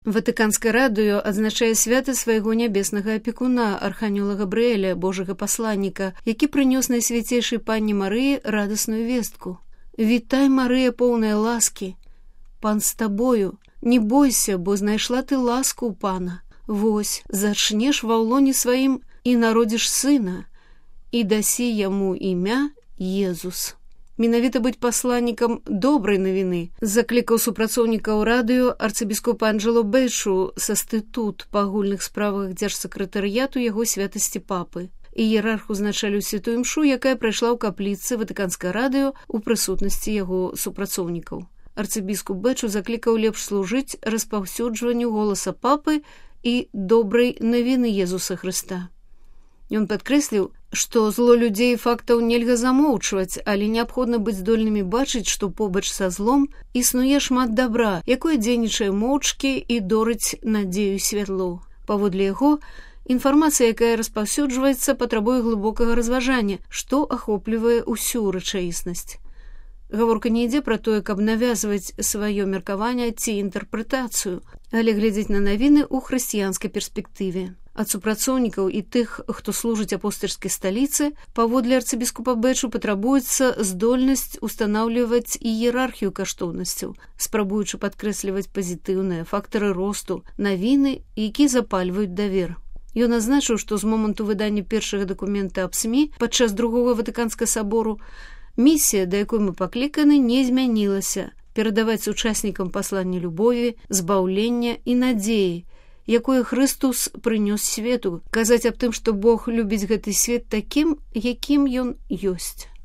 Ватыканскае радыё адзначае свята свайго нябеснага апекуна, арханёла Габрыэля, Божага пасланніка, які прынёс Найсвяцейшай Панне Марыі радасную вестку. «Вітай, Марыя, поўная ласкі! Пан з табою! Не бойся, бо знайшла ты ласку ў Пана. Вось, зачнеш ва ўлоне сваім і народзіш сына, і дасі яму імя Езус». Менавіта быць пасланнікам добрай навіны заклікаў супрацоўнікаў радыё арцыбіскоп Анджело Бэчу са стытут па агульных справах дзяржсакратарыяту яго святасці папы. Іерарх узначаліў святую імшу, якая прайшла ў капліцы Ватыканскае радыё у прысутнасці яго супрацоўнікаў. Арцыбіскоп Бэчу заклікаў лепш служыць распаўсюджванню голаса папы і добрай навіны Езуса Хрыста. Ён падкрэсліў, што зло людзей і фактаў нельга замоўчваць, але неабходна быць здольнымі бачыць, што побач са злом існуе шмат дабра, якое дзейнічае моўчкі і дорыць надзею і святло. Паводле яго, інфармацыя, якая распаўсюджваецца, патрабуе глыбокага разважання, што ахоплівае ўсю рэчаіснасць. Гаворка не ідзе пра тое, каб навязваць сваё меркаванне ці інтэрпрэтацыю, але глядзець на навіны ў хрысціянскай перспектыве. Ад супрацоўнікаў і тых, хто служыць апостальскай сталіцы, паводле арцыбіскупа Бэчу патрабуецца здольнасць устанаўліваць іерархію каштоўнасцяў, спрабуючы падкрэсліваць пазітыўныя фактары росту, навіны, які запальваюць давер. Ён азначыў, што з моманту выдання першага дакумента аб СМІ падчас другога Ватыканскага сабору місія, да якой мы пакліканы, не змянілася – перадаваць учаснікам пасланне любові, збаўлення і надзеі, якое Хрыстус прынёс свету, казаць аб тым, што Бог любіць гэты свет такім, якім ён ёсць.